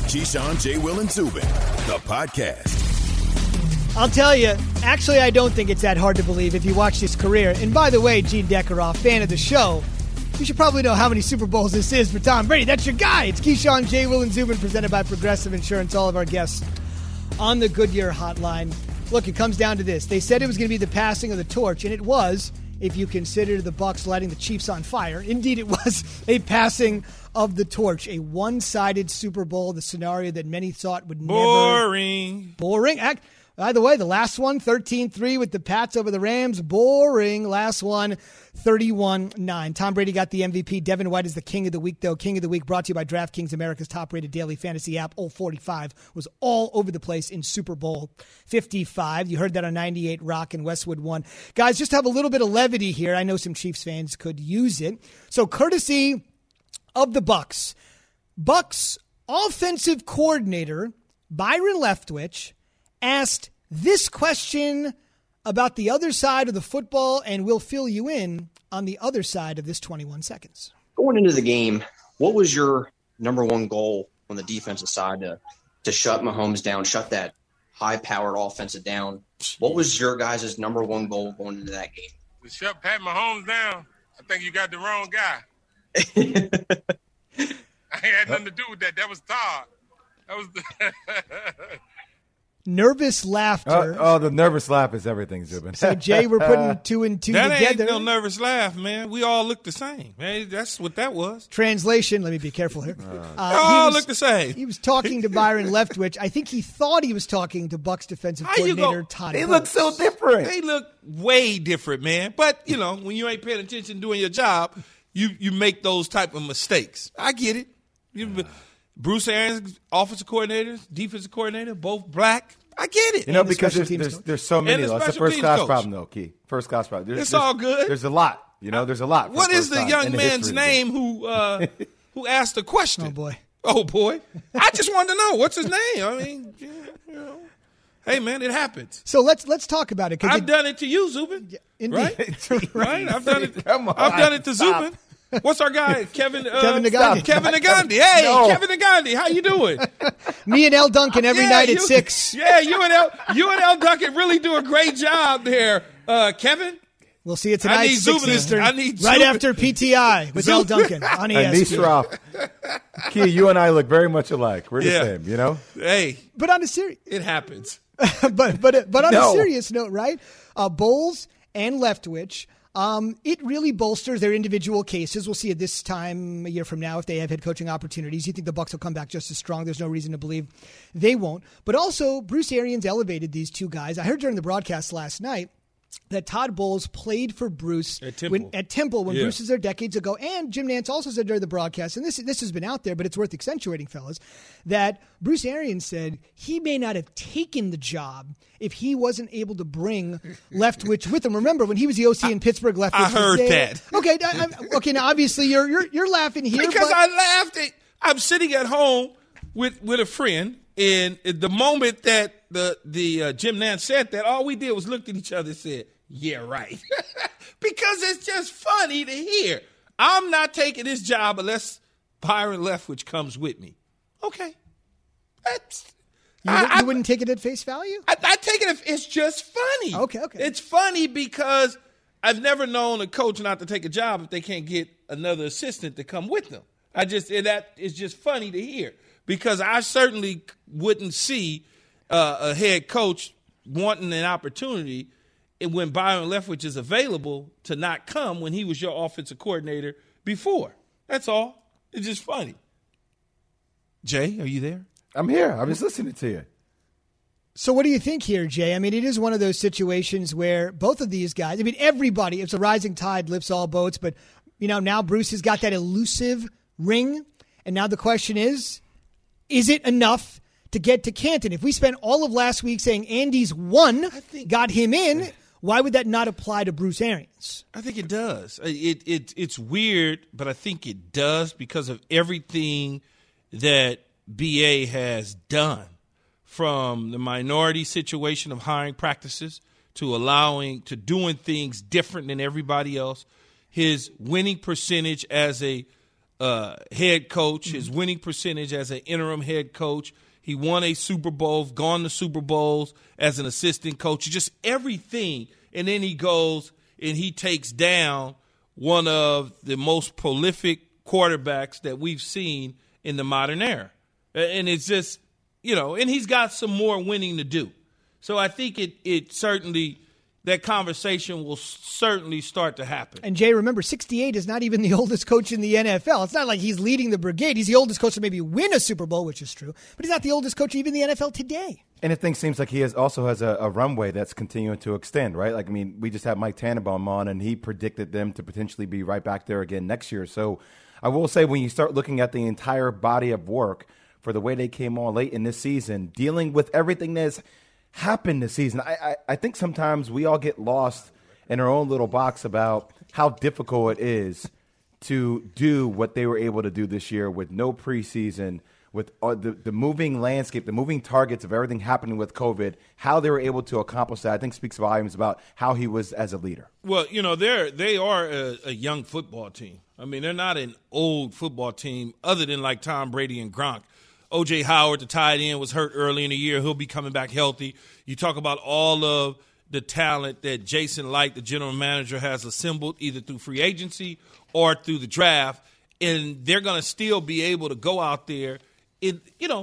Keyshawn, J. Will, and Zubin, the podcast. I'll tell you, actually, I don't think it's that hard to believe if you watch his career. And by the way, Gene Deckeroff, fan of the show, you should probably know how many Super Bowls this is for Tom Brady. That's your guy. It's Keyshawn, J. Will, and Zubin, presented by Progressive Insurance. All of our guests on the Goodyear hotline. Look, it comes down to this. They said it was going to be the passing of the torch, and it was, if you consider the Bucs lighting the Chiefs on fire. Indeed, it was a passing of the torch, a one-sided Super Bowl, the scenario that many thought would Boring. By the way, the last one, 13-3 with the Pats over the Rams. Boring. Last one, 31-9. Tom Brady got the MVP. Devin White is the King of the Week, though. King of the Week brought to you by DraftKings, America's top-rated daily fantasy app. All 45 was all over the place in Super Bowl 55. You heard that on 98 Rock and Westwood 1. Guys, just have a little bit of levity here. I know some Chiefs fans could use it. So courtesy of the Bucs offensive coordinator Byron Leftwich asked this question about the other side of the football, and we'll fill you in on the other side of this 21 seconds. Going into the game, what was your number one goal on the defensive side to shut Mahomes down, shut that high-powered offensive down? What was your guys' number one goal going into that game? To shut Pat Mahomes down, I think you got the wrong guy. I ain't had nothing to do with that. That was Todd. That was Nervous laughter. The nervous laugh is everything, Zubin. So, Jay, we're putting two and two that together. Ain't no nervous laugh, man. We all look the same. Man, that's what that was. Translation, let me be careful here. All look the same. He was talking to Byron Leftwich. I think he thought he was talking to Bucs defensive coordinator Todd They Bowles. look so different. They look way different, man. But, when you ain't paying attention doing your job, you make those type of mistakes. I get it. Bruce Arians, offensive coordinator, defensive coordinator, both black. I get it. Because there's so many. That's the first class problem, though, Key. First class problem. It's all good. There's a lot. There's a lot. What is the young man's name who asked the question? Oh, boy. I just wanted to know. What's his name? I mean, hey, man, it happens. So let's talk about it. I've done it to you, Zubin. Indeed. Right? I've done it. I've done it to Zubin. What's our guy? Kevin Nagandi. Kevin Nagandi. Hey, no. Kevin Nagandi, how you doing? Me and L. Duncan every night at 6. Yeah, you and L. Duncan really do a great job there, Kevin. We'll see it tonight, 6 Eastern, right after PTI with L. Duncan on ESPN. Key, you and I look very much alike. We're the same, Hey. But on a serious... It happens. but on a serious note, right? Bowles and Leftwich... it really bolsters their individual cases. We'll see it this time a year from now if they have head coaching opportunities. You think the Bucs will come back just as strong. There's no reason to believe they won't. But also, Bruce Arians elevated these two guys. I heard during the broadcast last night that Todd Bowles played for Bruce at Temple when Bruce was there decades ago. And Jim Nantz also said during the broadcast, and this has been out there, but it's worth accentuating, fellas, that Bruce Arians said he may not have taken the job if he wasn't able to bring Leftwich with him. Remember, when he was the OC in Pittsburgh, Leftwich I heard was there. that. Okay, now obviously you're laughing here. Because I laughed. I'm sitting at home with a friend, and the moment that the Jim Nantz said that, all we did was looked at each other and said, yeah, right. Because it's just funny to hear. I'm not taking this job unless Byron Leftwich comes with me. Okay. You wouldn't take it at face value? I take it if it's just funny. Okay. It's funny because I've never known a coach not to take a job if they can't get another assistant to come with them. That is just funny to hear because I certainly wouldn't see a head coach wanting an opportunity when Byron Leftwich is available to not come when he was your offensive coordinator before. That's all. It's just funny. Jay, are you there? I'm here. I'm just listening to you. So what do you think here, Jay? I mean, it is one of those situations where both of these guys, everybody, it's a rising tide lifts all boats, but, now Bruce has got that elusive ring, and now the question is it enough to get to Canton? If we spent all of last week saying Andy's won, got him in, why would that not apply to Bruce Arians? I think it does. It's weird, but I think it does because of everything that BA has done, from the minority situation of hiring practices to doing things different than everybody else. His winning percentage as a head coach, his winning percentage as an interim head coach. He won a Super Bowl, gone to Super Bowls as an assistant coach, just everything. And then he goes and he takes down one of the most prolific quarterbacks that we've seen in the modern era. And it's just, and he's got some more winning to do. So I think it certainly – that conversation will certainly start to happen. And, Jay, remember, 68 is not even the oldest coach in the NFL. It's not like he's leading the brigade. He's the oldest coach to maybe win a Super Bowl, which is true. But he's not the oldest coach even in the NFL today. And it seems like he also has a runway that's continuing to extend, right? Like, I mean, we just had Mike Tannenbaum on, and he predicted them to potentially be right back there again next year. So I will say when you start looking at the entire body of work for the way they came on late in this season, dealing with everything that's happened this season, I think sometimes we all get lost in our own little box about how difficult it is to do what they were able to do this year with no preseason, with the moving landscape, the moving targets of everything happening with COVID, how they were able to accomplish that, I think speaks volumes about how he was as a leader. Well, they are a young football team. I mean, they're not an old football team other than like Tom Brady and Gronk. O.J. Howard, the tight end, was hurt early in the year. He'll be coming back healthy. You talk about all of the talent that Jason Licht, the general manager, has assembled either through free agency or through the draft, and they're going to still be able to go out there. Here's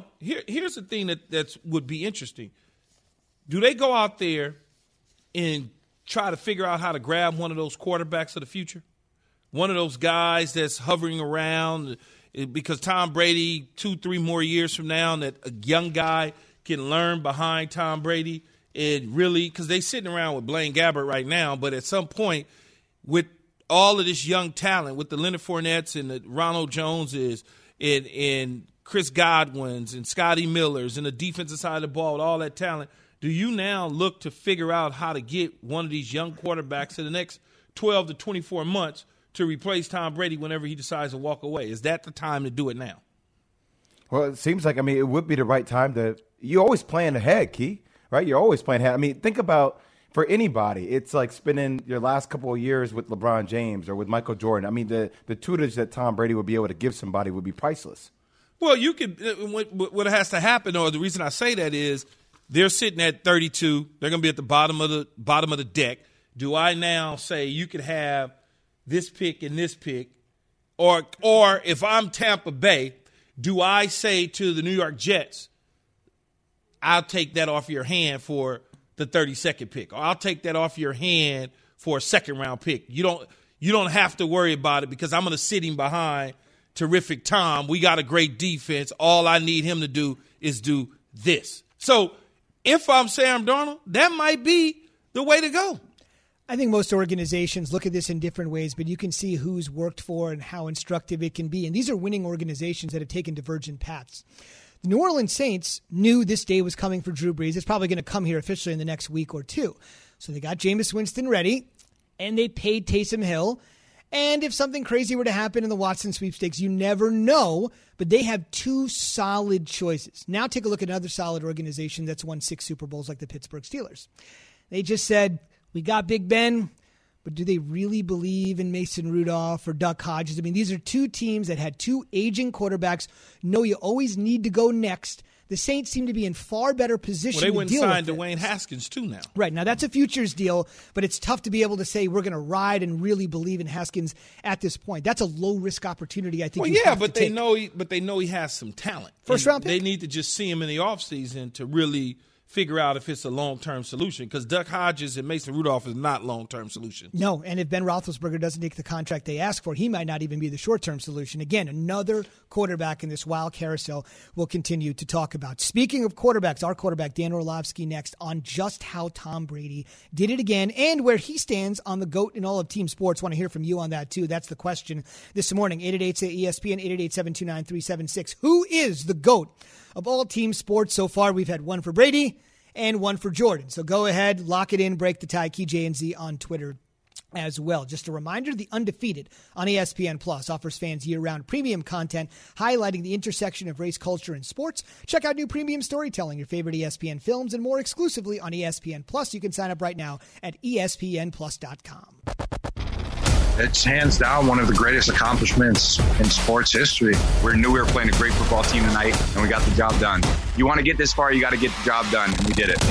the thing that would be interesting. Do they go out there and try to figure out how to grab one of those quarterbacks of the future? One of those guys that's hovering around – because Tom Brady, 2-3 more years from now, that a young guy can learn behind Tom Brady and really, because they're sitting around with Blaine Gabbert right now, but at some point, with all of this young talent, with the Leonard Fournettes and the Ronald Joneses and Chris Godwins and Scotty Millers and the defensive side of the ball with all that talent, do you now look to figure out how to get one of these young quarterbacks in the next 12 to 24 months to replace Tom Brady whenever he decides to walk away? Is that the time to do it now? Well, it seems like, it would be the right time to – you always plan ahead, Key, right? You're always planning ahead. Think about, for anybody, it's like spending your last couple of years with LeBron James or with Michael Jordan. The tutelage that Tom Brady would be able to give somebody would be priceless. Well, you could – what has to happen, or the reason I say that is they're sitting at 32. They're going to be at the bottom of the deck. Do I now say you could have – this pick and this pick, or if I'm Tampa Bay, do I say to the New York Jets, I'll take that off your hand for the 32nd pick, or I'll take that off your hand for a second-round pick. You don't have to worry about it because I'm going to sit him behind terrific Tom. We got a great defense. All I need him to do is do this. So if I'm Sam Darnold, that might be the way to go. I think most organizations look at this in different ways, but you can see who's worked for and how instructive it can be. And these are winning organizations that have taken divergent paths. The New Orleans Saints knew this day was coming for Drew Brees. It's probably going to come here officially in the next week or two. So they got Jameis Winston ready, and they paid Taysom Hill. And if something crazy were to happen in the Watson sweepstakes, you never know. But they have two solid choices. Now take a look at another solid organization that's won 6 Super Bowls like the Pittsburgh Steelers. They just said, we got Big Ben, but do they really believe in Mason Rudolph or Duck Hodges? These are two teams that had two aging quarterbacks. No, you always need to go next. The Saints seem to be in far better position to deal with it. Well, they went and signed Dwayne Haskins, too, now. Right. Now, that's a futures deal, but it's tough to be able to say we're going to ride and really believe in Haskins at this point. That's a low-risk opportunity, I think. They know he has some talent. First-round pick? They need to just see him in the offseason to really figure out if it's a long-term solution, because Duck Hodges and Mason Rudolph is not long-term solutions. No, and if Ben Roethlisberger doesn't take the contract they ask for, he might not even be the short-term solution. Again, another quarterback in this wild carousel we'll continue to talk about. Speaking of quarterbacks, our quarterback, Dan Orlovsky, next on just how Tom Brady did it again and where he stands on the GOAT in all of team sports. Want to hear from you on that, too. That's the question this morning. 888-ESPN, 888-729-376. Who is the GOAT of all team sports so far? We've had one for Brady and one for Jordan. So go ahead, lock it in, break the tie, Key J&Z on Twitter as well. Just a reminder, The Undefeated on ESPN Plus offers fans year-round premium content highlighting the intersection of race, culture, and sports. Check out new premium storytelling, your favorite ESPN films, and more exclusively on ESPN Plus. You can sign up right now at ESPNplus.com. It's hands down one of the greatest accomplishments in sports history. We knew we were playing a great football team tonight, and we got the job done. You want to get this far, you got to get the job done, and we did it.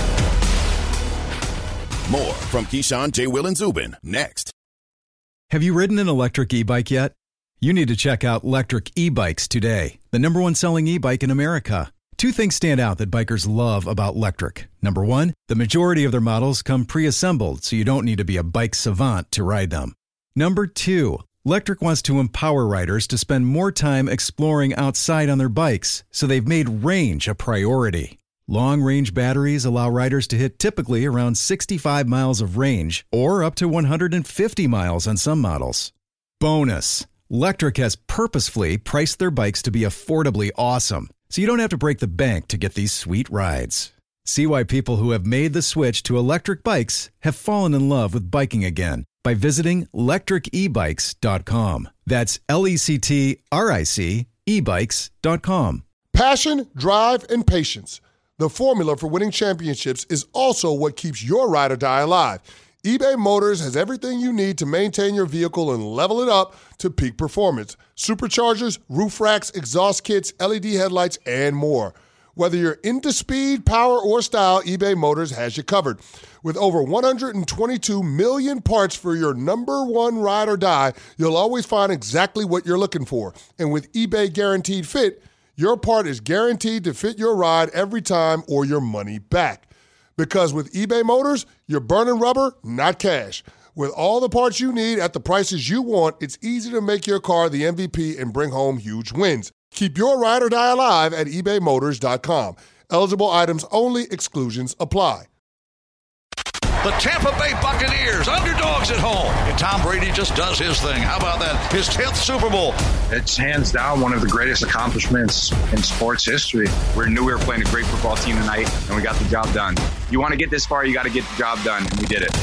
More from Keyshawn, J. Will, and Zubin next. Have you ridden an electric e-bike yet? You need to check out Lectric E-Bikes today, the #1 selling e-bike in America. Two things stand out that bikers love about Lectric. Number one, the majority of their models come pre-assembled, so you don't need to be a bike savant to ride them. Number two, Lectric wants to empower riders to spend more time exploring outside on their bikes, so they've made range a priority. Long-range batteries allow riders to hit typically around 65 miles of range, or up to 150 miles on some models. Bonus, Lectric has purposefully priced their bikes to be affordably awesome, so you don't have to break the bank to get these sweet rides. See why people who have made the switch to electric bikes have fallen in love with biking again by visiting lectricebikes.com. That's LECTRIC ebikes.com. Passion, drive, and patience. The formula for winning championships is also what keeps your ride or die alive. eBay Motors has everything you need to maintain your vehicle and level it up to peak performance. Superchargers, roof racks, exhaust kits, LED headlights, and more. Whether you're into speed, power, or style, eBay Motors has you covered. With over 122 million parts for your number one ride or die, you'll always find exactly what you're looking for. And with eBay Guaranteed Fit, your part is guaranteed to fit your ride every time or your money back. Because with eBay Motors, you're burning rubber, not cash. With all the parts you need at the prices you want, it's easy to make your car the MVP and bring home huge wins. Keep your ride or die alive at ebaymotors.com. Eligible items only. Exclusions apply. The Tampa Bay Buccaneers, underdogs at home. And Tom Brady just does his thing. How about that? His 10th Super Bowl. It's hands down one of the greatest accomplishments in sports history. We knew we were playing a great football team tonight, and we got the job done. You want to get this far, you got to get the job done, and we did it.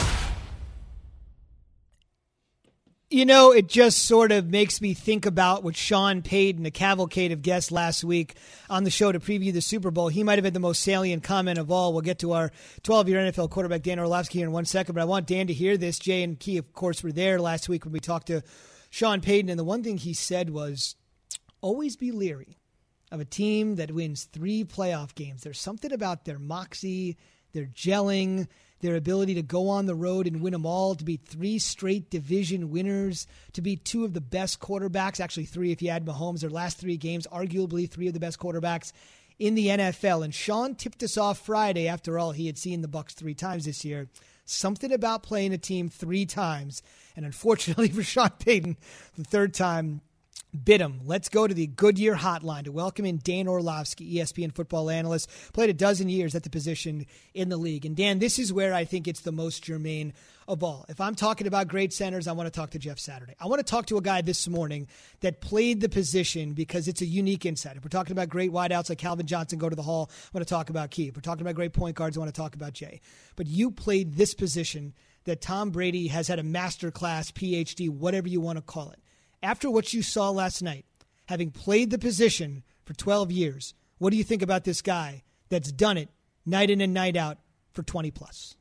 You know, it just sort of makes me think about what Sean Payton, a cavalcade of guests last week on the show to preview the Super Bowl. He might have had the most salient comment of all. We'll get to our 12-year NFL quarterback, Dan Orlovsky, here in 1 second, but I want Dan to hear this. Jay and Key, of course, were there last week when we talked to Sean Payton, and the one thing he said was, always be leery of a team that wins 3 playoff games. There's something about their moxie, their gelling, their ability to go on the road and win them all, to beat 3 straight division winners, to beat 2 of the best quarterbacks, actually 3 if you add Mahomes, their last 3 games, arguably 3 of the best quarterbacks in the NFL. And Sean tipped us off Friday. After all, he had seen the Bucs 3 times this year. Something about playing a team 3 times. And unfortunately for Sean Payton, the 3rd time bit him. Let's go to the Goodyear hotline to welcome in Dan Orlovsky, ESPN football analyst, played a dozen years at the position in the league. And Dan, this is where I think it's the most germane of all. If I'm talking about great centers, I want to talk to Jeff Saturday. I want to talk to a guy this morning that played the position because it's a unique insight. If we're talking about great wideouts like Calvin Johnson, go to the Hall, I want to talk about Key. If we're talking about great point guards, I want to talk about Jay. But you played this position that Tom Brady has had a masterclass, PhD, whatever you want to call it. After what you saw last night, having played the position for 12 years, what do you think about this guy that's done it night in and night out for 20 plus?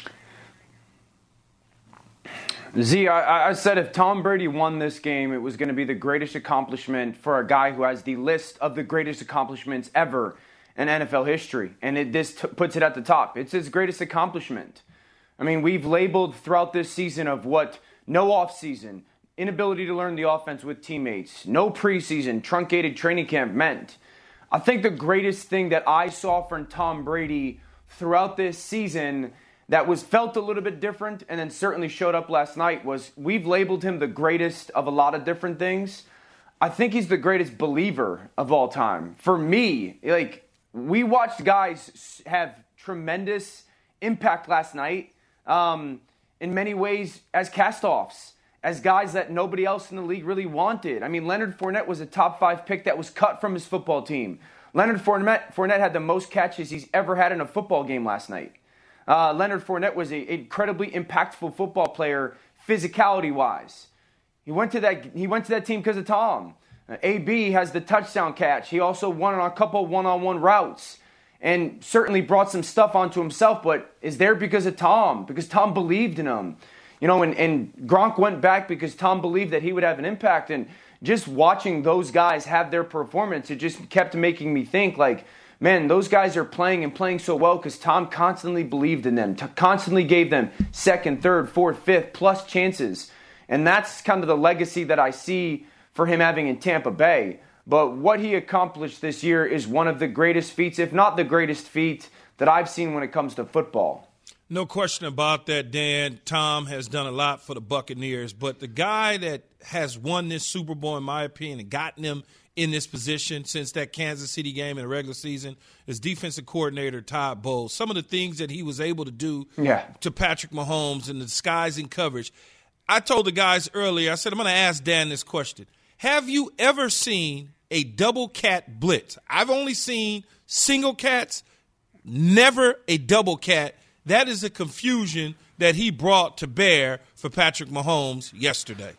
Z, I said if Tom Brady won this game, it was going to be the greatest accomplishment for a guy who has the list of the greatest accomplishments ever in NFL history. And this puts it at the top. It's his greatest accomplishment. I mean, we've labeled throughout this season of what no offseason, inability to learn the offense with teammates, no preseason, truncated training camp meant. I think the greatest thing that I saw from Tom Brady throughout this season that was felt a little bit different and then certainly showed up last night was we've labeled him the greatest of a lot of different things. I think he's the greatest believer of all time. For me, like, we watched guys have tremendous impact last night in many ways as cast-offs, as guys that nobody else in the league really wanted. I mean, Leonard Fournette was a top 5 pick that was cut from his football team. Leonard Fournette had the most catches he's ever had in a football game last night. Leonard Fournette was an incredibly impactful football player, physicality-wise. He went to that team because of Tom. AB has the touchdown catch. He also won on a couple one-on-one routes and certainly brought some stuff onto himself, but is there because of Tom, because Tom believed in him. And Gronk went back because Tom believed that he would have an impact. And just watching those guys have their performance, it just kept making me think, like, man, those guys are playing so well because Tom constantly believed in them, constantly gave them second, third, fourth, fifth plus chances. And that's kind of the legacy that I see for him having in Tampa Bay. But what he accomplished this year is one of the greatest feats, if not the greatest feat, that I've seen when it comes to football. No question about that, Dan. Tom has done a lot for the Buccaneers, but the guy that has won this Super Bowl, in my opinion, and gotten them in this position since that Kansas City game in the regular season is defensive coordinator Todd Bowles. Some of the things that he was able to do to Patrick Mahomes and the disguising coverage. I told the guys earlier, I said, I'm going to ask Dan this question. Have you ever seen a double cat blitz? I've only seen single cats, never a double cat. That is a confusion that he brought to bear for Patrick Mahomes yesterday.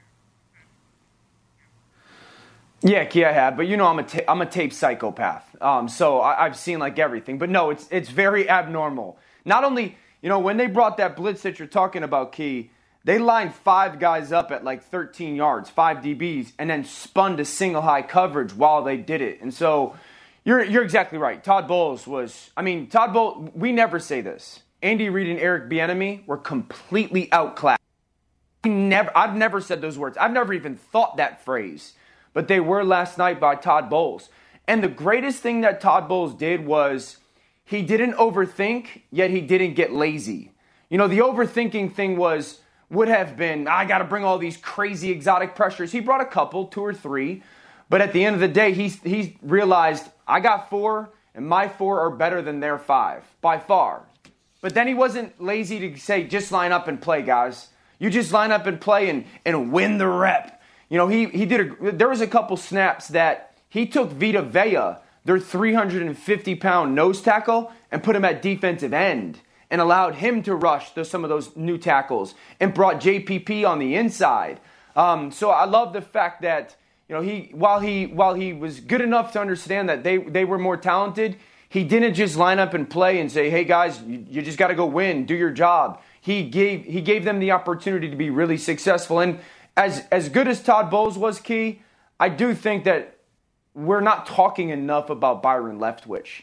Yeah, Key, I have, but I'm a tape psychopath, so I've seen like everything. But no, it's very abnormal. Not only, when they brought that blitz that you're talking about, Key, they lined 5 guys up at like 13 yards, 5 DBs, and then spun to single high coverage while they did it. And so you're exactly right. Todd Bowles, we never say this. Andy Reid and Eric Bieniemy were completely outclassed. I've never said those words. I've never even thought that phrase. But they were last night by Todd Bowles. And the greatest thing that Todd Bowles did was he didn't overthink, yet he didn't get lazy. The overthinking thing would have been, I got to bring all these crazy exotic pressures. He brought a couple, 2 or 3. But at the end of the day, he realized, I got 4, and my 4 are better than their 5, by far. But then he wasn't lazy to say, just line up and play, guys. You just line up and play and win the rep. There was a couple snaps that he took Vita Vea, their 350-pound nose tackle, and put him at defensive end and allowed him to rush some of those new tackles and brought JPP on the inside. So I love the fact that, while he was good enough to understand that they were more talented, he didn't just line up and play and say, hey guys, you just got to go win, do your job. He gave them the opportunity to be really successful. And as good as Todd Bowles was, Key, I do think that we're not talking enough about Byron Leftwich.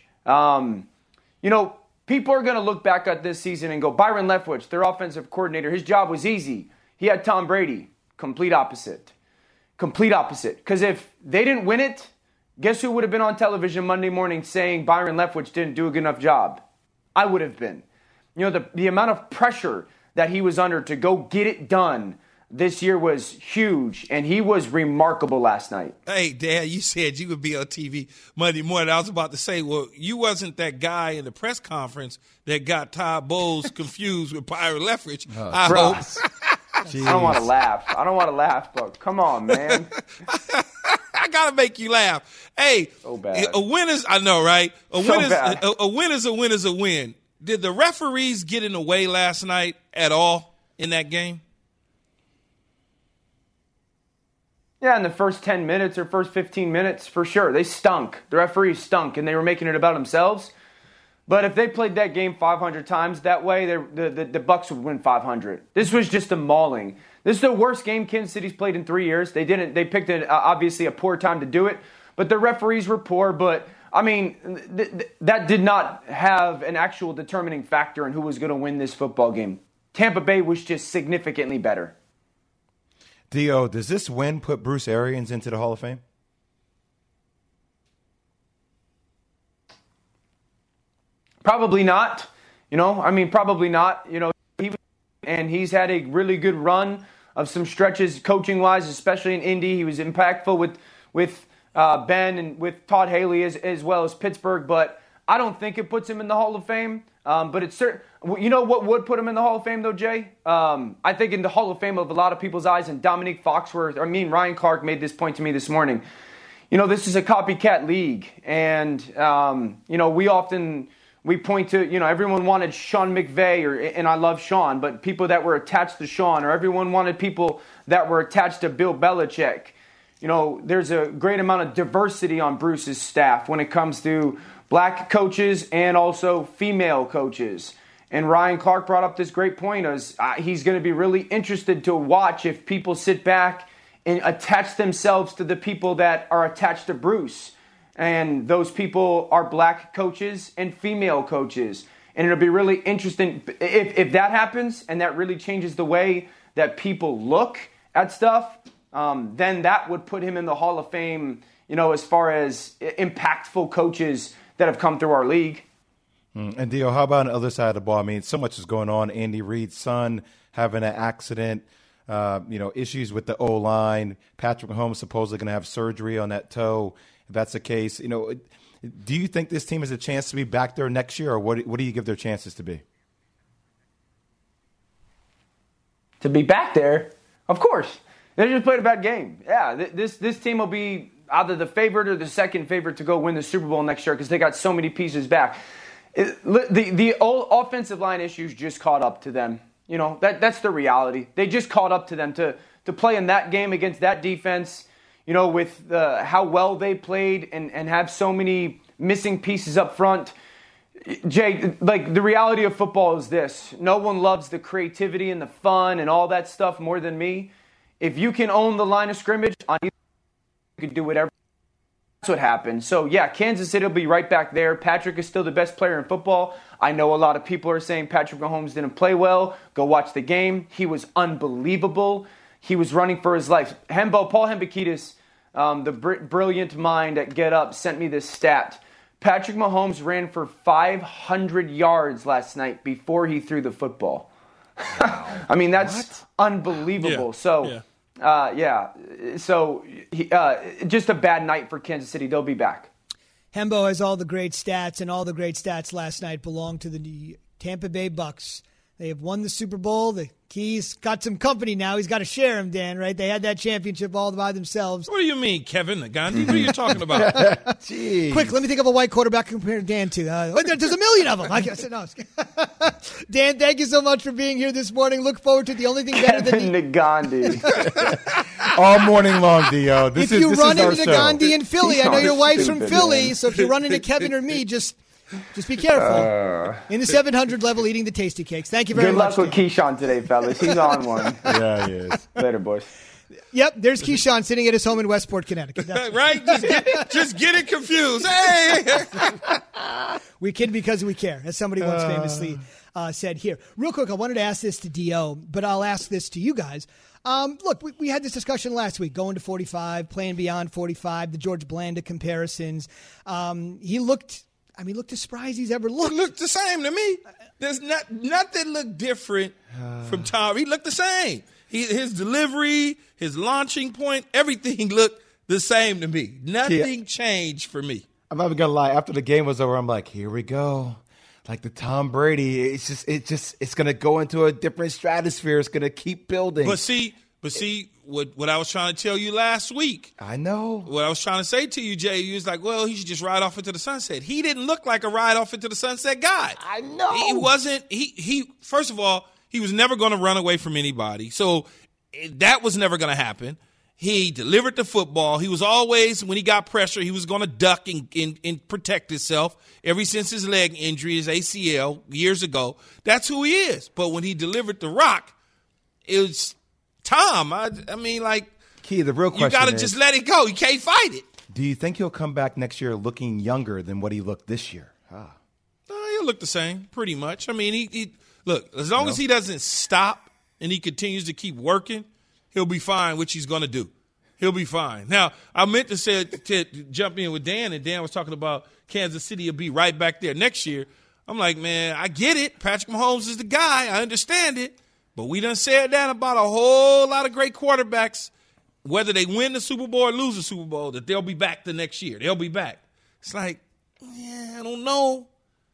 People are going to look back at this season and go, Byron Leftwich, their offensive coordinator, his job was easy. He had Tom Brady. Complete opposite. Because if they didn't win it, guess who would have been on television Monday morning saying Byron Leftwich didn't do a good enough job? I would have been. The amount of pressure that he was under to go get it done this year was huge, and he was remarkable last night. Hey, Dad, you said you would be on TV Monday morning. I was about to say, well, you wasn't that guy in the press conference that got Todd Bowles confused with Byron Leftwich. I hope. I don't want to laugh, but come on, man. I got to make you laugh. Hey, so bad. A win is, I know, right? A win is a win. Did the referees get in the way last night at all in that game? Yeah, in the first 10 minutes or first 15 minutes, for sure. They stunk. The referees stunk, and they were making it about themselves. But if they played that game 500 times that way, the Bucs would win 500. This was just a mauling. This is the worst game Kansas City's played in 3 years. They picked obviously a poor time to do it, but the referees were poor. But I mean, that did not have an actual determining factor in who was going to win this football game. Tampa Bay was just significantly better. Dio, does this win put Bruce Arians into the Hall of Fame? Probably not. Probably not. He's had a really good run of some stretches coaching-wise, especially in Indy. He was impactful with Ben and with Todd Haley as well as Pittsburgh. But I don't think it puts him in the Hall of Fame. But it's certain. You know what would put him in the Hall of Fame, though, Jay? I think in the Hall of Fame of a lot of people's eyes, and Dominique Foxworth, Ryan Clark made this point to me this morning. This is a copycat league. And, we point to, everyone wanted Sean McVay, and I love Sean, but people that were attached to Sean, or everyone wanted people that were attached to Bill Belichick. There's a great amount of diversity on Bruce's staff when it comes to black coaches and also female coaches. And Ryan Clark brought up this great point as he's going to be really interested to watch if people sit back and attach themselves to the people that are attached to Bruce. And those people are black coaches and female coaches. And it'll be really interesting if that happens and that really changes the way that people look at stuff, then that would put him in the Hall of Fame, as far as impactful coaches that have come through our league. And Dio, how about on the other side of the ball? I mean, so much is going on. Andy Reid's son having an accident, issues with the O-line. Patrick Mahomes supposedly going to have surgery on that toe. If that's the case, do you think this team has a chance to be back there next year, or what do you give their chances to be? To be back there? Of course. They just played a bad game. Yeah, this team will be either the favorite or the second favorite to go win the Super Bowl next year because they got so many pieces back. The old offensive line issues just caught up to them. That's the reality. They just caught up to them to play in that game against that defense, with how well they played and have so many missing pieces up front. Jay, the reality of football is this. No one loves the creativity and the fun and all that stuff more than me. If you can own the line of scrimmage, you can do whatever. That's what happened. So, yeah, Kansas City will be right back there. Patrick is still the best player in football. I know a lot of people are saying Patrick Mahomes didn't play well. Go watch the game. He was unbelievable. He was running for his life. Paul Hembekides, the brilliant mind at Get Up, sent me this stat. Patrick Mahomes ran for 500 yards last night before he threw the football. Wow. I mean, that's unbelievable. Yeah. So just a bad night for Kansas City. They'll be back. Hembo has all the great stats, and all the great stats last night belong to the Tampa Bay Bucks. They have won the Super Bowl. He's got some company now. He's got to share them, Dan, right? They had that championship all by themselves. What do you mean, Kevin Gandhi? What are you talking about? Jeez. Quick, let me think of a white quarterback compared to Dan to. There's a million of them. I said no. Dan, thank you so much for being here this morning. Look forward to the only thing better than Gandhi. All morning long, Dio. If you run into Gandhi in Philly, I know your wife's from Philly, so if you run into Kevin or me, just be careful. In the 700 level, eating the tasty cakes. Thank you very much. Good luck with Keyshawn today, fellas. He's on one. Yeah, he is. Later, boys. Yep, there's Keyshawn sitting at his home in Westport, Connecticut. Right? Just get it confused. Hey! We kid because we care, as somebody once famously said here. Real quick, I wanted to ask this to Dio, but I'll ask this to you guys. Look, we had this discussion last week, going to 45, playing beyond 45, the George Blanda comparisons. He looked as spry as he's ever looked. He looked the same to me. There's nothing looked different from Tom. He looked the same. His delivery, his launching point, everything looked the same to me. Nothing changed for me. I'm not even going to lie. After the game was over, I'm like, here we go. Like the Tom Brady, it's going to go into a different stratosphere. It's going to keep building. But see, what I was trying to tell you last week. I know. What I was trying to say to you, Jay, you was like, well, he should just ride off into the sunset. He didn't look like a ride off into the sunset guy. I know. He wasn't. He first of all, he was never going to run away from anybody. So that was never going to happen. He delivered the football. He was always, when he got pressure, he was going to duck and protect himself. Ever since his leg injury, his ACL, years ago, that's who he is. But when he delivered the rock, it was Tom. I mean, like, Key, the real question you got to just let it go. You can't fight it. Do you think he'll come back next year looking younger than what he looked this year? He'll look the same, pretty much. I mean, he look, as long as he doesn't stop and he continues to keep working, he'll be fine, which he's going to do. He'll be fine. Now, I meant to say to jump in with Dan, and Dan was talking about Kansas City will be right back there next year. I'm like, man, I get it. Patrick Mahomes is the guy. I understand it. But we done said that about a whole lot of great quarterbacks, whether they win the Super Bowl or lose the Super Bowl, that they'll be back the next year. They'll be back. It's like, yeah, I don't know.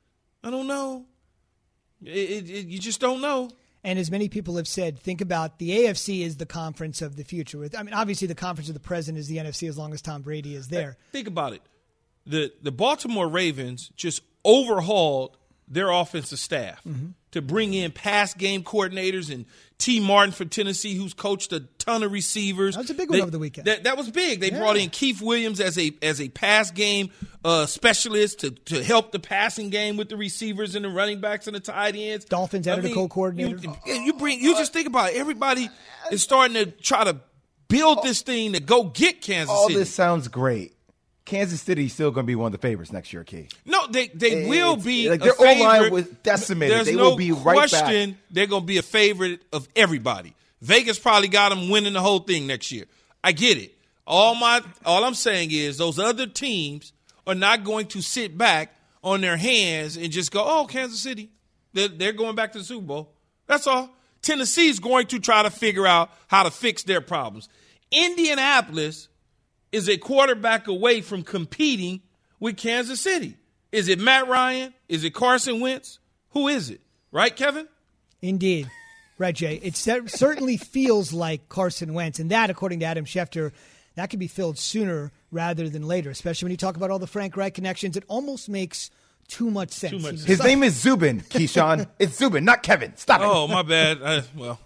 You just don't know. And as many people have said, think about the AFC is the conference of the future. I mean, obviously the conference of the present is the NFC as long as Tom Brady is there. Think about it. The Baltimore Ravens just overhauled their offensive staff. Mm-hmm. to bring in pass game coordinators and T. Martin for Tennessee, who's coached a ton of receivers. That was a big one over the weekend. That was big. They brought in Keith Williams as a pass game specialist to help the passing game with the receivers and the running backs and the tight ends. Dolphins added a co-coordinator. You just think about it. Everybody is starting to try to build this thing to go get Kansas City. All this sounds great. Kansas City is still going to be one of the favorites next year, Key. No, they will be like a their favorite. O-line was decimated. There's they no will be right question back. They're going to be a favorite of everybody. Vegas probably got them winning the whole thing next year. I get it. All I'm saying is those other teams are not going to sit back on their hands and just go, oh, Kansas City, they're going back to the Super Bowl. That's all. Tennessee's going to try to figure out how to fix their problems. Indianapolis is a quarterback away from competing with Kansas City. Is it Matt Ryan? Is it Carson Wentz? Who is it? Right, Kevin? Indeed. Right, Jay. It certainly feels like Carson Wentz, and that, according to Adam Schefter, that could be filled sooner rather than later, especially when you talk about all the Frank Reich connections. It almost makes too much sense. His name is Zubin, Keyshawn. It's Zubin, not Kevin. Stop it. Oh, my bad.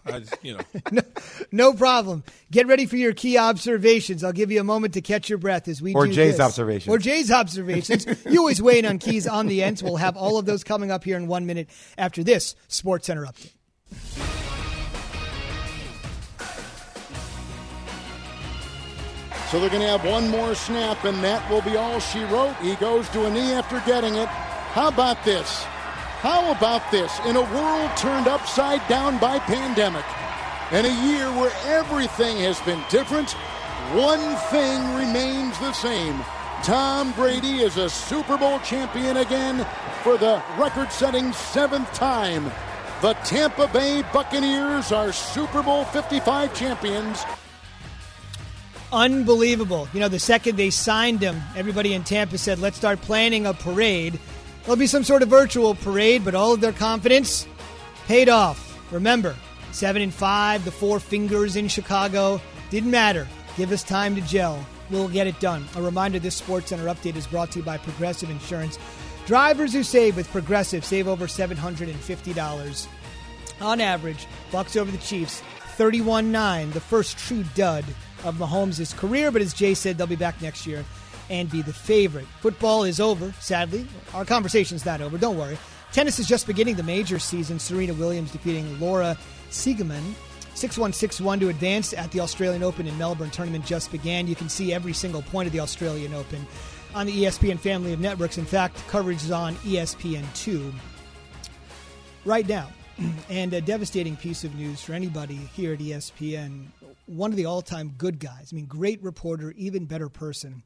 No problem. Get ready for your key observations. I'll give you a moment to catch your breath as we do Jay's this. observations. Or Jay's observations. You always weigh in on keys on the ends. We'll have all of those coming up here in 1 minute after this SportsCenter update. So they're going to have one more snap, and that will be all she wrote. He goes to a knee after getting it. How about this? How about this? In a world turned upside down by pandemic, and a year where everything has been different, one thing remains the same. Tom Brady is a Super Bowl champion again for the record-setting 7th time. The Tampa Bay Buccaneers are Super Bowl 55 champions. Unbelievable. You know, the second they signed him, everybody in Tampa said, let's start planning a parade. There'll be some sort of virtual parade, but all of their confidence paid off. Remember, 7-5, the 4 fingers in Chicago. Didn't matter. Give us time to gel. We'll get it done. A reminder, this SportsCenter update is brought to you by Progressive Insurance. Drivers who save with Progressive save over $750. On average, Bucs over the Chiefs, 31-9, the first true dud of Mahomes' career, but as Jay said, they'll be back next year and be the favorite. Football is over, sadly. Our conversation's not over, don't worry. Tennis is just beginning the major season. Serena Williams defeating Laura Siegemund 6-1, 6-1 to advance at the Australian Open in Melbourne. Tournament just began. You can see every single point of the Australian Open on the ESPN family of networks. In fact, coverage is on ESPN2 right now. And a devastating piece of news for anybody here at ESPN. One of the all-time good guys. I mean, great reporter, even better person.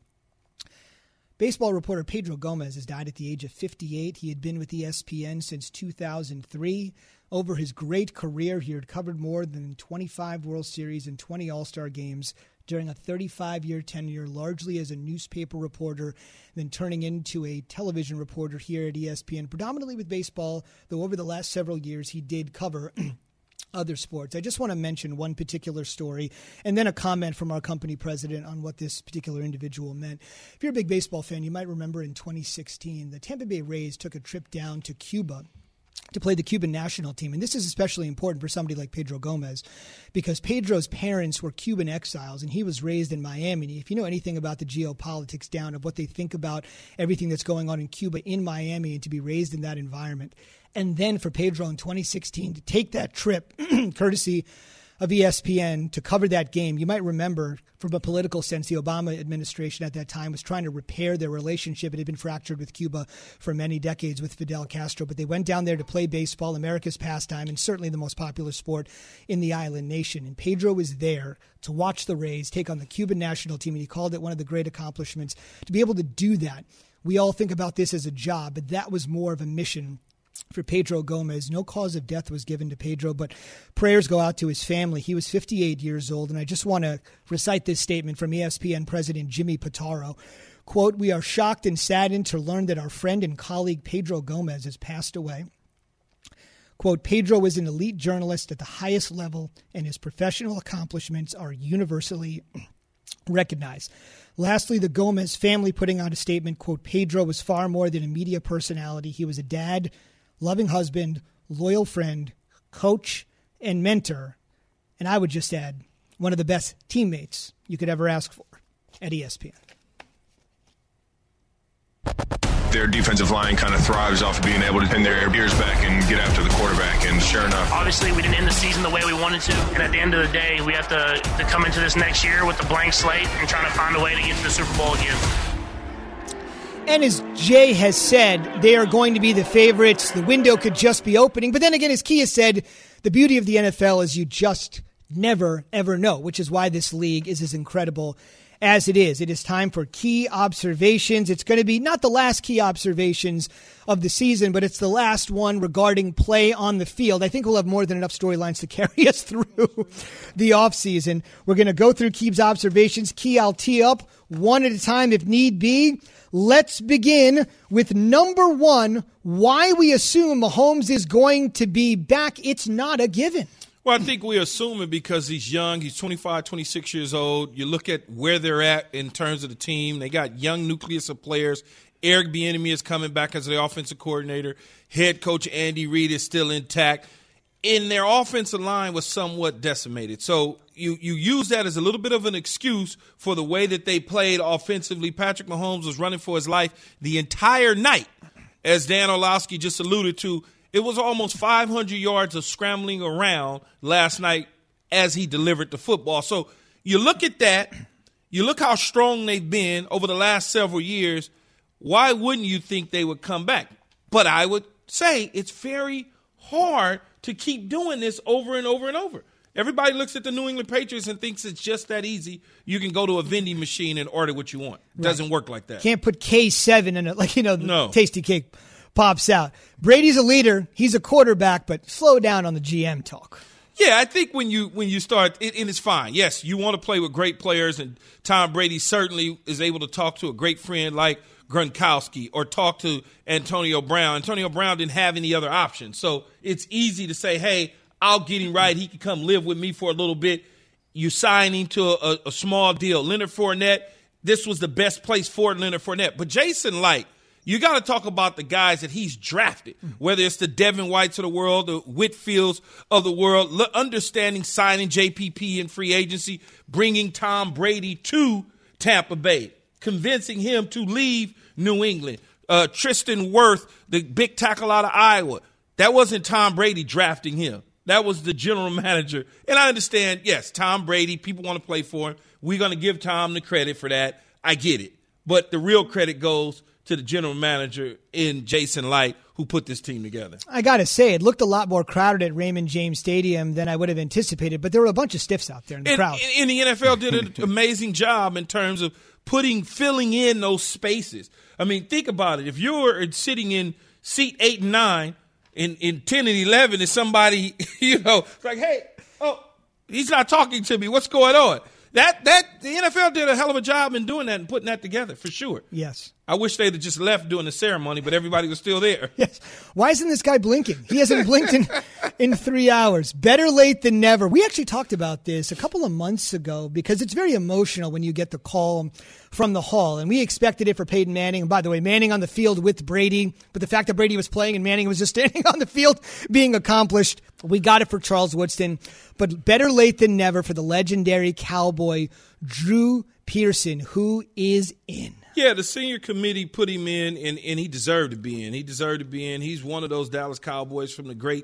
Baseball reporter Pedro Gomez has died at the age of 58. He had been with ESPN since 2003. Over his great career, he had covered more than 25 World Series and 20 All-Star games during a 35-year tenure, largely as a newspaper reporter, then turning into a television reporter here at ESPN, predominantly with baseball, though over the last several years he did cover other sports. I just want to mention one particular story and then a comment from our company president on what this particular individual meant. If you're a big baseball fan, you might remember in 2016, the Tampa Bay Rays took a trip down to Cuba to play the Cuban national team. And this is especially important for somebody like Pedro Gomez because Pedro's parents were Cuban exiles and he was raised in Miami. If you know anything about the geopolitics down of what they think about everything that's going on in Cuba in Miami and to be raised in that environment, and then for Pedro in 2016 to take that trip, courtesy of ESPN, to cover that game. You might remember from a political sense, the Obama administration at that time was trying to repair their relationship. It had been fractured with Cuba for many decades with Fidel Castro, but they went down there to play baseball, America's pastime, and certainly the most popular sport in the island nation. And Pedro was there to watch the Rays take on the Cuban national team, and he called it one of the great accomplishments. To be able to do that, we all think about this as a job, but that was more of a mission for Pedro Gomez. No cause of death was given to Pedro, but prayers go out to his family. He was 58 years old, and I just want to recite this statement from ESPN President Jimmy Pitaro. Quote, "We are shocked and saddened to learn that our friend and colleague Pedro Gomez has passed away." Quote, "Pedro was an elite journalist at the highest level, and his professional accomplishments are universally recognized." Lastly, the Gomez family putting out a statement, quote, "Pedro was far more than a media personality. He was a dad, loving husband, loyal friend, coach, and mentor, and I would just add, one of the best teammates you could ever ask for at ESPN. Their defensive line kind of thrives off of being able to pin their ears back and get after the quarterback, and sure enough. Obviously, we didn't end the season the way we wanted to, and at the end of the day, we have to come into this next year with a blank slate and trying to find a way to get to the Super Bowl again. And as Jay has said, they are going to be the favorites. The window could just be opening. But then again, as Kia said, the beauty of the NFL is you just never, ever know, which is why this league is as incredible as it is. It is time for key observations. It's going to be not the last key observations of the season, but it's the last one regarding play on the field. I think we'll have more than enough storylines to carry us through the offseason. We're going to go through Keeb's observations. Key, I'll tee up one at a time if need be. Let's begin with number one, why we assume Mahomes is going to be back. It's not a given. Well, I think we assume it because he's young. He's 25, 26 years old. You look at where they're at in terms of the team. They got young nucleus of players. Eric Bieniemy is coming back as the offensive coordinator. Head coach Andy Reid is still intact. And their offensive line was somewhat decimated. So you use that as a little bit of an excuse for the way that they played offensively. Patrick Mahomes was running for his life the entire night. As Dan Orlovsky just alluded to, it was almost 500 yards of scrambling around last night as he delivered the football. So you look at that, you look how strong they've been over the last several years. Why wouldn't you think they would come back? But I would say it's very hard to keep doing this over and over and over. Everybody looks at the New England Patriots and thinks it's just that easy. You can go to a vending machine and order what you want. It doesn't work like that. Can't put K7 in it, like, No. Tasty cake pops out. Brady's a leader. He's a quarterback, but slow down on the GM talk. Yeah, I think when you start, and it's fine. Yes, you want to play with great players, and Tom Brady certainly is able to talk to a great friend like Gronkowski or talk to Antonio Brown. Antonio Brown didn't have any other options, so it's easy to say, hey, I'll get him right. He can come live with me for a little bit. You sign him to a small deal. Leonard Fournette, this was the best place for Leonard Fournette. But Jason Licht, you got to talk about the guys that he's drafted, whether it's the Devin Whites of the world, the Whitfields of the world, understanding signing JPP in free agency, bringing Tom Brady to Tampa Bay, convincing him to leave New England. Tristan Wirth, the big tackle out of Iowa, that wasn't Tom Brady drafting him. That was the general manager. And I understand, yes, Tom Brady, people want to play for him. We're going to give Tom the credit for that. I get it. But the real credit goes to the general manager in Jason Licht, who put this team together. I got to say, it looked a lot more crowded at Raymond James Stadium than I would have anticipated, but there were a bunch of stiffs out there in the crowd. And the NFL did an amazing job in terms of filling in those spaces. I mean, think about it. If you're sitting in seat 8 and 9 in 10 and 11 and somebody, like, hey, he's not talking to me. What's going on? That the NFL did a hell of a job in doing that and putting that together, for sure. Yes. I wish they'd have just left during the ceremony, but everybody was still there. Yes. Why isn't this guy blinking? He hasn't blinked in 3 hours. Better late than never. We actually talked about this a couple of months ago because it's very emotional when you get the call from the Hall, and we expected it for Peyton Manning. And by the way, Manning on the field with Brady, but the fact that Brady was playing and Manning was just standing on the field being accomplished, we got it for Charles Woodson. But better late than never for the legendary Cowboy, Drew Pearson, who is in. Yeah, the senior committee put him in, and he deserved to be in. He deserved to be in. He's one of those Dallas Cowboys from the great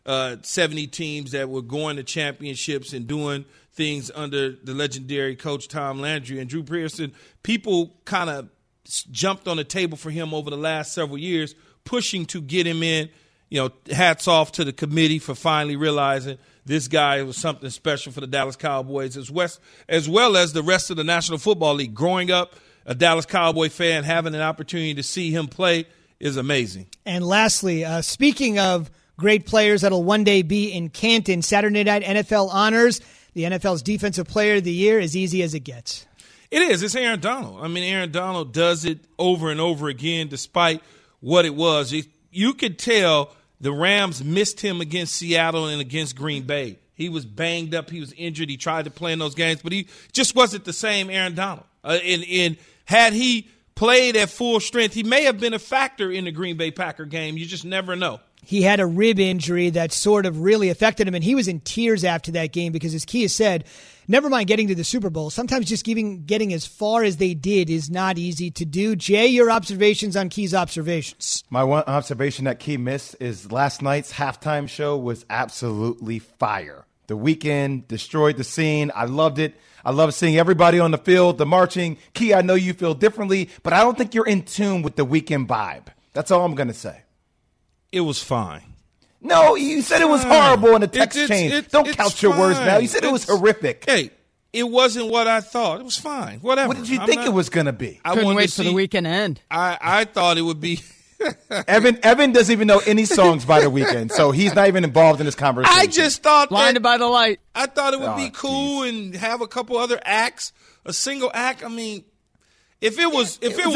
70 teams that were going to championships and doing things under the legendary coach Tom Landry. And Drew Pearson, people kind of jumped on the table for him over the last several years, pushing to get him in. Hats off to the committee for finally realizing this guy was something special for the Dallas Cowboys, as well as the rest of the National Football League. Growing up a Dallas Cowboy fan, having an opportunity to see him play is amazing. And lastly, speaking of great players that'll one day be in Canton, Saturday Night NFL Honors, the NFL's Defensive Player of the Year, as easy as it gets. It is. It's Aaron Donald. I mean, Aaron Donald does it over and over again, despite what it was. You could tell the Rams missed him against Seattle and against Green Bay. He was banged up. He was injured. He tried to play in those games, but he just wasn't the same Aaron Donald. And had he played at full strength, he may have been a factor in the Green Bay Packer game. You just never know. he had a rib injury that sort of really affected him, and he was in tears after that game because, as Key has said, never mind getting to the Super Bowl, sometimes just getting as far as they did is not easy to do. Jay, your observations on Key's observations. My one observation that Key missed is last night's halftime show was absolutely fire. The Weeknd destroyed the scene. I loved it. I love seeing everybody on the field, the marching. Key, I know you feel differently, but I don't think you're in tune with the Weeknd vibe. That's all I'm going to say. It was fine. No, you said it was horrible in the text chain. Don't count your words now. You said it was horrific. Hey, it wasn't what I thought. It was fine. Whatever. What did you think it was going to be? Couldn't wait for the weekend to end. I thought it would be. Evan doesn't even know any songs by the Weeknd, so he's not even involved in this conversation. I just thought Blinded by the light. I thought it would be cool and have a couple other acts, a single act. I mean, if it was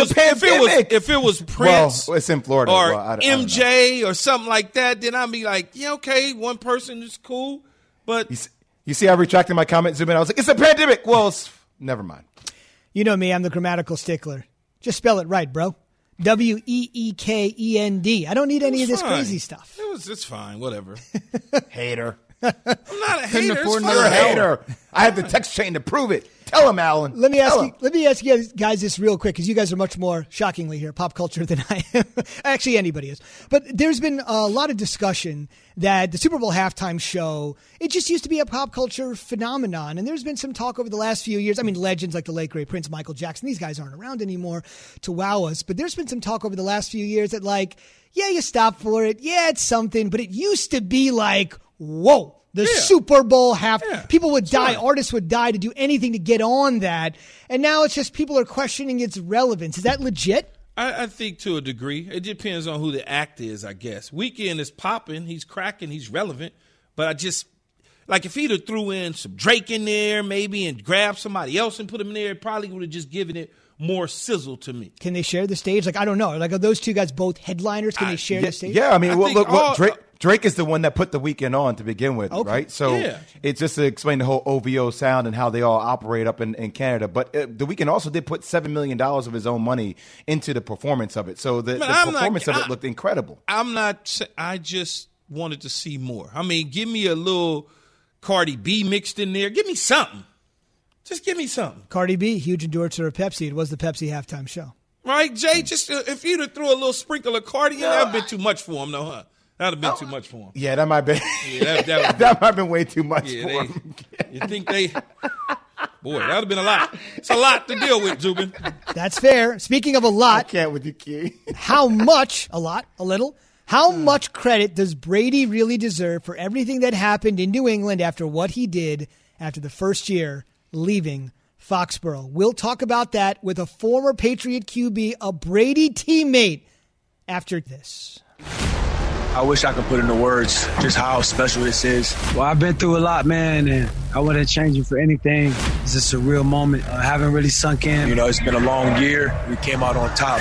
Prince, well, it's in Florida, or MJ or something like that, then I'd be like, yeah, okay, one person is cool. But you see, I retracted my comment, Zubin. I was like, it's a pandemic. Well, never mind. You know me, I'm the grammatical stickler. Just spell it right, bro. Weekend. I don't need any of this crazy stuff. It's fine, whatever. Hater. I'm not a hater. You're a hater. I have the text chain to prove it. Tell him, Alan. Let me ask you guys this real quick, because you guys are much more, shockingly here, pop culture than I am. Actually, anybody is. But there's been a lot of discussion that the Super Bowl halftime show, it just used to be a pop culture phenomenon. And there's been some talk over the last few years. I mean, legends like the late, great Prince, Michael Jackson, these guys aren't around anymore to wow us. But there's been some talk over the last few years that, like, yeah, you stop for it. Yeah, it's something. But it used to be like, whoa. The Super Bowl people would die, artists would die to do anything to get on that. And now it's just people are questioning its relevance. Is that legit? I think to a degree. It depends on who the act is, I guess. Weeknd is popping. He's cracking. He's relevant. But I just, like, if he'd have threw in some Drake in there maybe and grabbed somebody else and put him in there, it probably would have just given it more sizzle to me. Can they share the stage? Like, I don't know. Like, are those two guys both headliners? Can they share the stage? Yeah, I mean, look, Drake is the one that put the Weeknd on to begin with, right? So it's just to explain the whole OVO sound and how they all operate up in Canada. But the Weeknd also did put $7 million of his own money into the performance of it. So the performance of it looked incredible. I just wanted to see more. I mean, give me a little Cardi B mixed in there. Give me something. Just give me something. Cardi B, huge endorser of Pepsi. It was the Pepsi halftime show. Right, Jay? Just if you'd have threw a little sprinkle of Cardi in, that would have been too much for him, though, huh? That would have been too much for him. Yeah, that might be. Yeah, that might have been way too much for him. You think they... Boy, that would have been a lot. It's a lot to deal with, Zubin. That's fair. Speaking of a lot... I can't with you, Key. How much, a lot, a little, how much credit does Brady really deserve for everything that happened in New England after what he did after the first year leaving Foxborough? We'll talk about that with a former Patriot QB, a Brady teammate, after this. I wish I could put into words just how special this is. Well, I've been through a lot, man, and I wouldn't change it for anything. It's just a real moment. I haven't really sunk in. You know, it's been a long year. We came out on top.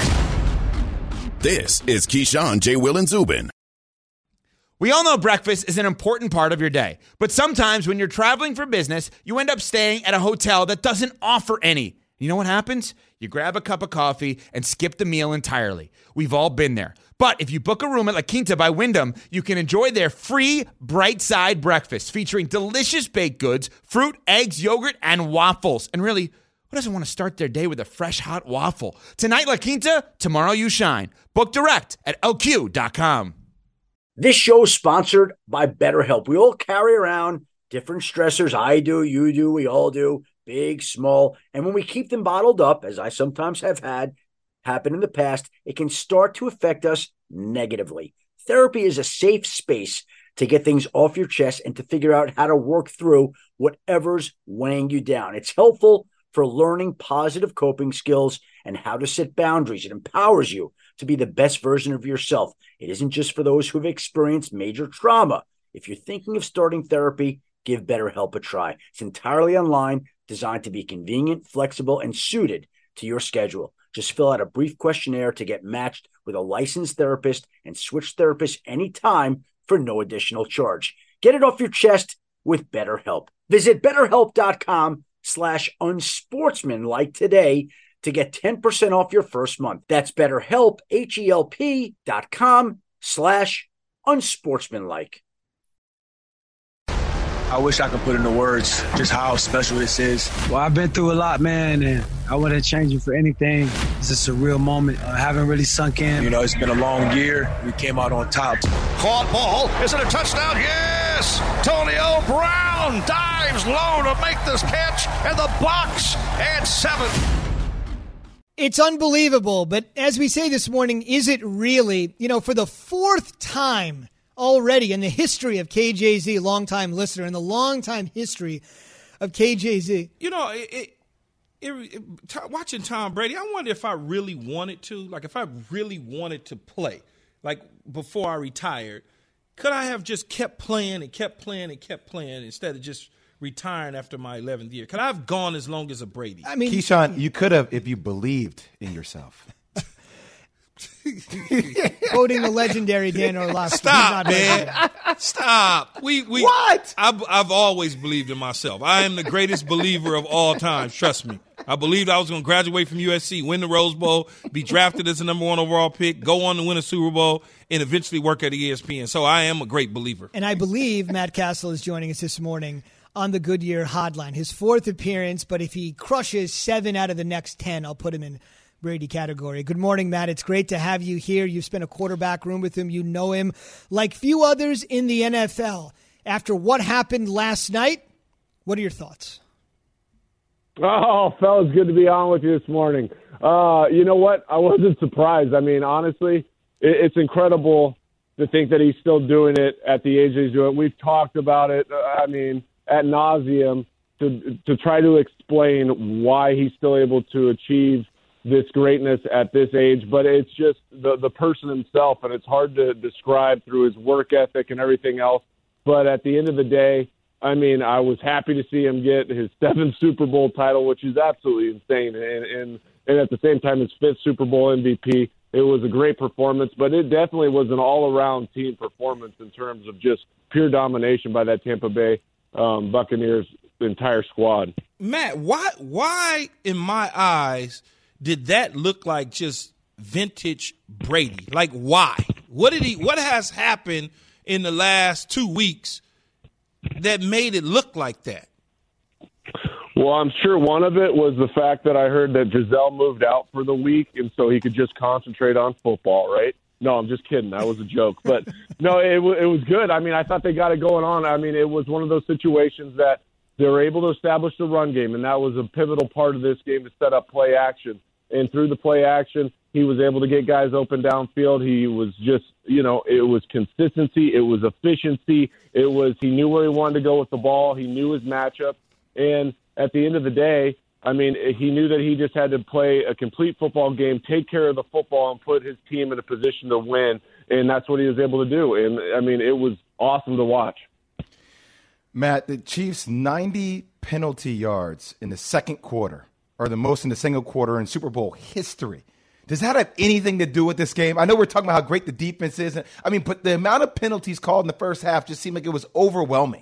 This is Keyshawn, J. Will, and Zubin. We all know breakfast is an important part of your day, but sometimes when you're traveling for business, you end up staying at a hotel that doesn't offer any. You know what happens? You grab a cup of coffee and skip the meal entirely. We've all been there. But if you book a room at La Quinta by Wyndham, you can enjoy their free Bright Side breakfast featuring delicious baked goods, fruit, eggs, yogurt, and waffles. And really, who doesn't want to start their day with a fresh, hot waffle? Tonight, La Quinta, tomorrow you shine. Book direct at LQ.com. This show is sponsored by BetterHelp. We all carry around different stressors. I do, you do, we all do, big, small. And when we keep them bottled up, as I sometimes have had happen in the past, it can start to affect us negatively. Therapy is a safe space to get things off your chest and to figure out how to work through whatever's weighing you down. It's helpful for learning positive coping skills and how to set boundaries. It empowers you to be the best version of yourself. It isn't just for those who have experienced major trauma. If you're thinking of starting therapy, give BetterHelp a try. It's entirely online, designed to be convenient, flexible, and suited to your schedule. Just fill out a brief questionnaire to get matched with a licensed therapist and switch therapists anytime for no additional charge. Get it off your chest with BetterHelp. Visit BetterHelp.com/unsportsmanlike today to get 10% off your first month. That's BetterHelp, HELP.com/ unsportsmanlike. I wish I could put into words just how special this is. Well, I've been through a lot, man, and I wouldn't change it for anything. It's just a real moment. I haven't really sunk in. You know, it's been a long year. We came out on top. Caught ball. Is it a touchdown? Yes! Antonio Brown dives low to make this catch, and the Bucs add 7. It's unbelievable, but as we say this morning, is it really, for the 4th time already in the history of KJZ, longtime listener, in the longtime history of KJZ. Watching Tom Brady, I wonder if I really wanted to, if I really wanted to play, before I retired, could I have just kept playing and kept playing and kept playing instead of just retiring after my 11th year? Could I have gone as long as a Brady? I mean, Keyshawn, you could have if you believed in yourself. Quoting the legendary Dan Orlovsky. Stop, man. Stop. What? I've always believed in myself. I am the greatest believer of all time. Trust me. I believed I was going to graduate from USC, win the Rose Bowl, be drafted as the number 1 overall pick, go on to win a Super Bowl, and eventually work at ESPN. So I am a great believer. And I believe Matt Castle is joining us this morning on the Goodyear Hotline. His 4th appearance, but if he crushes 7 out of the next 10, I'll put him in Brady category. Good morning, Matt. It's great to have you here. You've spent a quarterback room with him. You know him like few others in the NFL. After what happened last night, what are your thoughts? Oh, fellas, good to be on with you this morning. You know what? I wasn't surprised. I mean, honestly, it's incredible to think that he's still doing it at the age he's doing it. We've talked about it, ad nauseum to try to explain why he's still able to achieve this greatness at this age, but it's just the person himself, and it's hard to describe through his work ethic and everything else. But at the end of the day, I mean, I was happy to see him get his 7th Super Bowl title, which is absolutely insane, and at the same time, his 5th Super Bowl MVP. It was a great performance, but it definitely was an all-around team performance in terms of just pure domination by that Tampa Bay Buccaneers entire squad. Matt, why in my eyes did that look like just vintage Brady? Like, why? What has happened in the last 2 weeks that made it look like that? Well, I'm sure one of it was the fact that I heard that Giselle moved out for the week, and so he could just concentrate on football, right? No, I'm just kidding. That was a joke. But, no, it was good. I mean, I thought they got it going on. I mean, it was one of those situations that they were able to establish the run game, and that was a pivotal part of this game to set up play action. And through the play action, he was able to get guys open downfield. He was just, it was consistency. It was efficiency. He knew where he wanted to go with the ball. He knew his matchup. And at the end of the day, I mean, he knew that he just had to play a complete football game, take care of the football, and put his team in a position to win. And that's what he was able to do. And, I mean, it was awesome to watch. Matt, the Chiefs' 90 penalty yards in the second quarter are the most in a single quarter in Super Bowl history. Does that have anything to do with this game? I know we're talking about how great the defense is. But the amount of penalties called in the first half just seemed like it was overwhelming.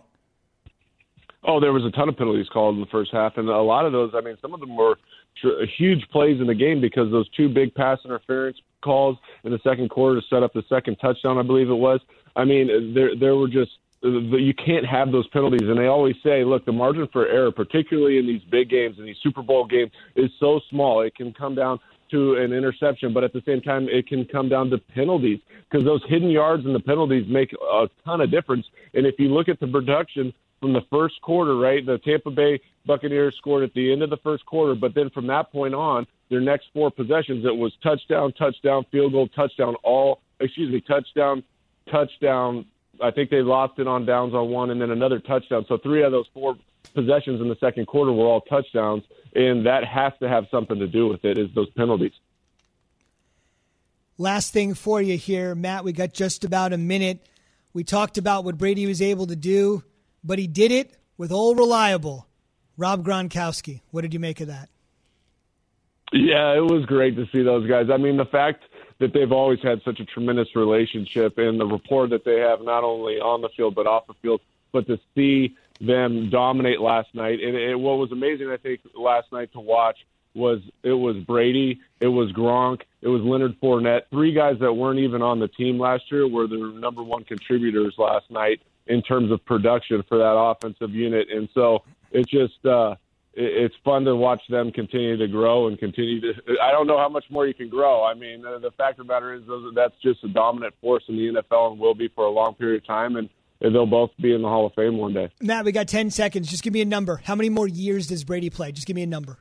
Oh, there was a ton of penalties called in the first half, and a lot of those, I mean, some of them were huge plays in the game because those 2 big pass interference calls in the second quarter to set up the second touchdown, I believe it was. I mean, there were just you can't have those penalties. And they always say, look, the margin for error, particularly in these big games, in these Super Bowl games, is so small. It can come down to an interception, but at the same time, it can come down to penalties because those hidden yards and the penalties make a ton of difference. And if you look at the production from the first quarter, right, the Tampa Bay Buccaneers scored at the end of the first quarter, but then from that point on, their next 4 possessions, it was touchdown, touchdown, field goal, touchdown, touchdown. I think they lost it on downs on 1 and then another touchdown. So 3 of those 4 possessions in the second quarter were all touchdowns, and that has to have something to do with it, is those penalties. Last thing for you here, Matt, we got just about a minute. We talked about what Brady was able to do, but he did it with old reliable Rob Gronkowski. What did you make of that? Yeah, it was great to see those guys. I mean, the fact that they've always had such a tremendous relationship and the rapport that they have not only on the field but off the field, but to see them dominate last night. And what was amazing, I think, last night to watch was Brady, it was Gronk, it was Leonard Fournette, 3 guys that weren't even on the team last year were the number one contributors last night in terms of production for that offensive unit. And so it's just it's fun to watch them continue to grow and continue to – I don't know how much more you can grow. I mean, the fact of the matter is that's just a dominant force in the NFL and will be for a long period of time, and they'll both be in the Hall of Fame one day. Matt, we got 10 seconds. Just give me a number. How many more years does Brady play? Just give me a number.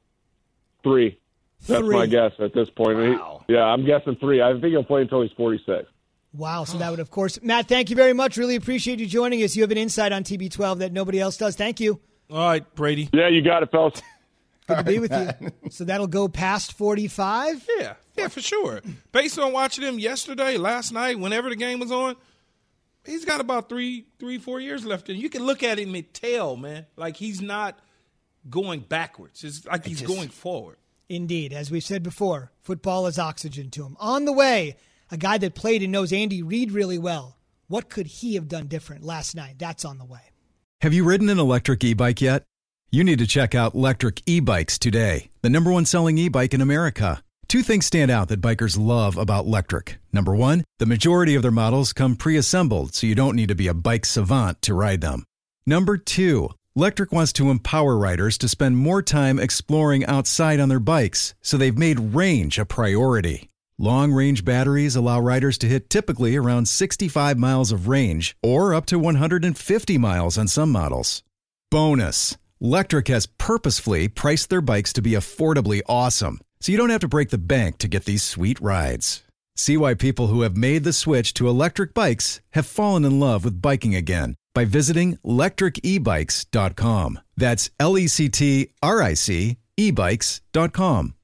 3. That's 3. my guess at this point. Wow. I'm guessing 3. I think he'll play until he's 46. Wow, so that would, of course. Matt, thank you very much. Really appreciate you joining us. You have an insight on TB12 that nobody else does. Thank you. All right, Brady. Yeah, you got it, fellas. Good to be with you. So that'll go past 45? Yeah, for sure. Based on watching him yesterday, last night, whenever the game was on, he's got about 4 years left. And you can look at him and tell, man, like he's not going backwards. It's like he's going forward. Indeed. As we've said before, football is oxygen to him. On the way, a guy that played and knows Andy Reid really well. What could he have done different last night? That's on the way. Have you ridden an electric e-bike yet? You need to check out Electric E-Bikes today, the #1 selling e-bike in America. 2 things stand out that bikers love about Electric. Number 1, the majority of their models come pre-assembled, so you don't need to be a bike savant to ride them. Number 2, Electric wants to empower riders to spend more time exploring outside on their bikes, so they've made range a priority. Long-range batteries allow riders to hit typically around 65 miles of range or up to 150 miles on some models. Bonus, Electric has purposefully priced their bikes to be affordably awesome, so you don't have to break the bank to get these sweet rides. See why people who have made the switch to electric bikes have fallen in love with biking again by visiting electricebikes.com. That's LECTRIC ebikes.com.